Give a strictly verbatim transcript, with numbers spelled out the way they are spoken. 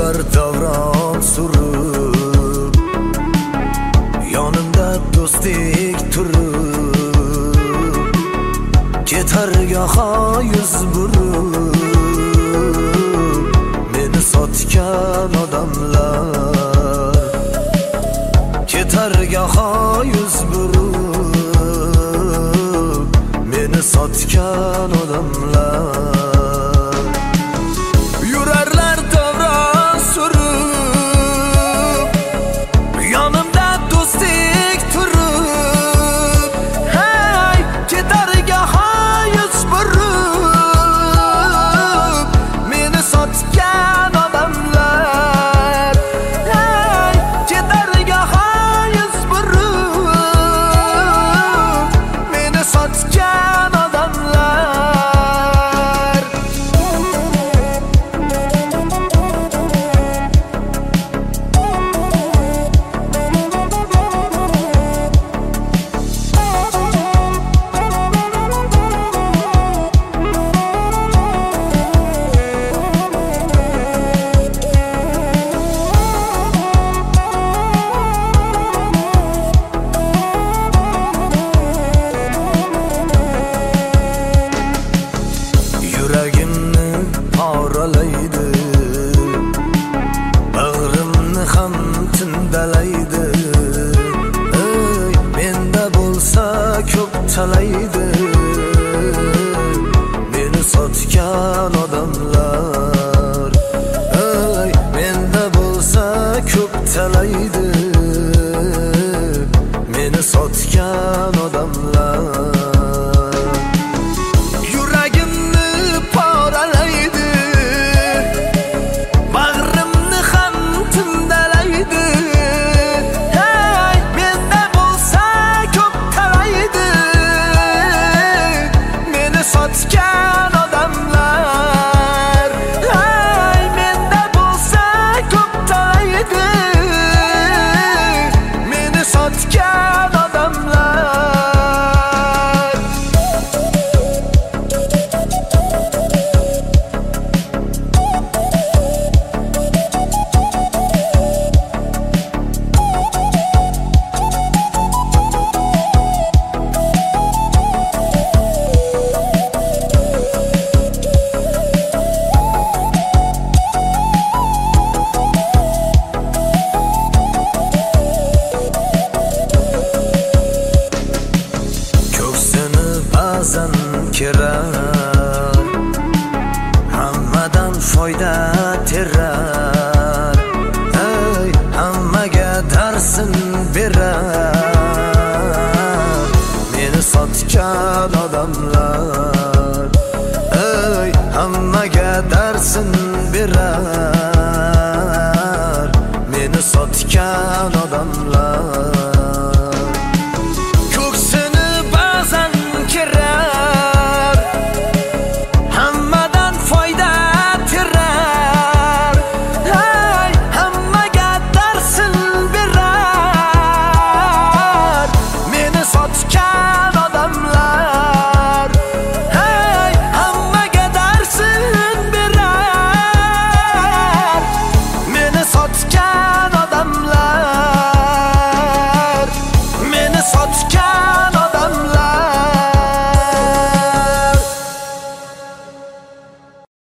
yurar davron surib, yonimda do'stlik turib, ketar goho yuz burib, meni sotgan odamlar, ketar goho yuz burib, meni sotgan odamlar. Yurarlar davron surib, yonimda do'stlik turib, hey, ketar goho yuz burib, meni sotgan odamlar, hey, ketar goho yuz burib, meni sotgan odamlar. Yuragimni poralaydi, bag'rimni ham tindalaydi. Ey, menda bo'lsa ko'p talaydi, meni sotgan odamlar. Ey, menda bo'lsa ko'p talaydi, meni sotgan odamlar. Sotgan odamlar, ay, menda bo'lsa ko'p talaydi, meni sotgan odamlar. Ba'zan kirar, hammadan foyda terar, ey, hammaga darsin berar, meni sotgan odamlar, ey, hammaga darsin berar,